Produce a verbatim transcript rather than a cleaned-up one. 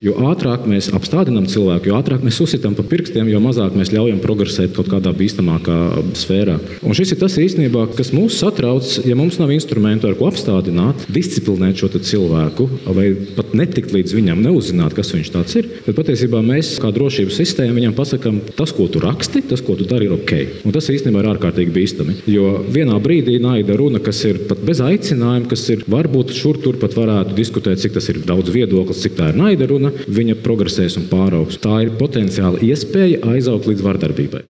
Jo ātrāk mēs apstādinām cilvēku, jo ātrāk mēs uzsitam pa pirkstiem, jo mazāk mēs ļaujam progresēt kaut kādā bīstamākā sfērā. Un šis ir tas īstenībā, kas mūs satrauc, ja mums nav instrumentu, ar ko apstādināt, disciplinēt šo cilvēku, vai pat netikt līdz viņam, neuzzināt, kas viņš tāds ir. Tad patiesībā mēs, kā drošības sistēma, viņam pasakam, tas, ko tu raksti, tas, ko tu dari, ir ok. Un tas īstenībā ir ārkārtīgi bīstami. Jo vienā brīdī naida runa, kas ir pat bez aicinājuma, kas ir varbūt šur tur pat varētu diskutēt, cik tas ir daudz viedoklis, cik tā ir naida runa, viņa progresēs un pāraugs. Tā ir potenciāla iespēja aizaugt līdz vardarbībai.